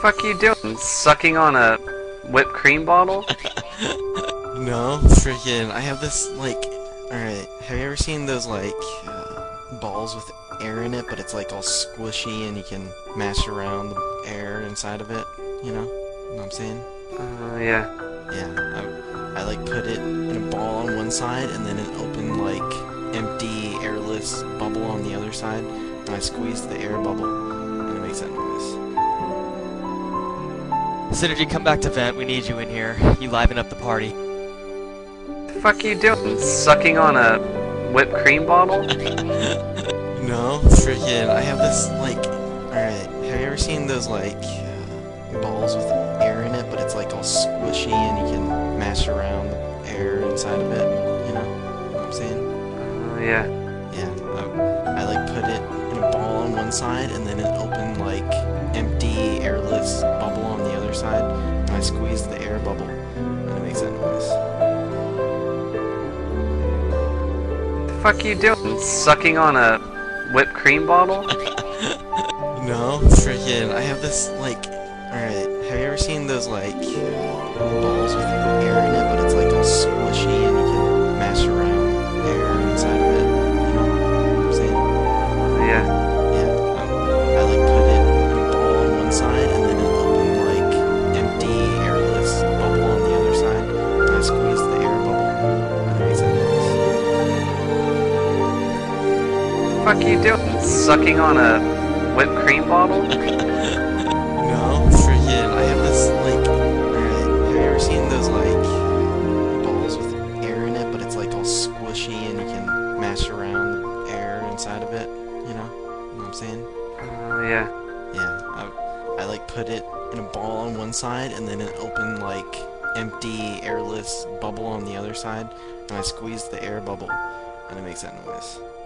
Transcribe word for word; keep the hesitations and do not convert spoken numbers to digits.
Fuck you doing? Sucking on a whipped cream bottle? No, freaking, I have this, like, alright, have you ever seen those, like, uh, balls with air in it, but it's, like, all squishy and you can mash around the air inside of it, you know? You know what I'm saying? Uh, yeah. Yeah, I, I, like, put it in a ball on one side and then an open, like, empty, airless bubble on the other side, and I squeeze the air bubble, and it makes that noise. Synergy, come back to vent. We need you in here. You liven up the party. Fuck you doing? Sucking on a whipped cream bottle? No, freaking, I have this, like, alright, have you ever seen those, like, uh, balls with air in it, but it's, like, all squishy and you can mash around the air inside of it, you know? You know what I'm saying? Uh, yeah. Yeah, I, I, like, put it in a ball on one side and then an open, like, empty, airless bubble on the other side, and I squeeze the air bubble, and it makes that noise. Fuck you doing? Sucking on a whipped cream bottle? No, freaking, I have this, like, alright, have you ever seen those, like, balls with air in it, but it's, like, all squishy and you can mash around air inside of it, you know? You know what I'm saying? Uh, yeah. Yeah, I, I, like, put it in a ball on one side and then an open, like, empty, airless bubble on the other side, and I squeeze the air bubble, and it makes that noise. Fuck you doing? Sucking on a whipped cream bottle? No, freaking, I have this, like, alright, have you ever seen those, like, balls with air in it, but it's, like, all squishy and you can mash around the air inside of it, you know? You know what I'm saying? Uh, yeah. Yeah, I, I, like, put it in a ball on one side and then an open, like, empty, airless bubble on the other side, and I squeeze the air bubble, and it makes that noise.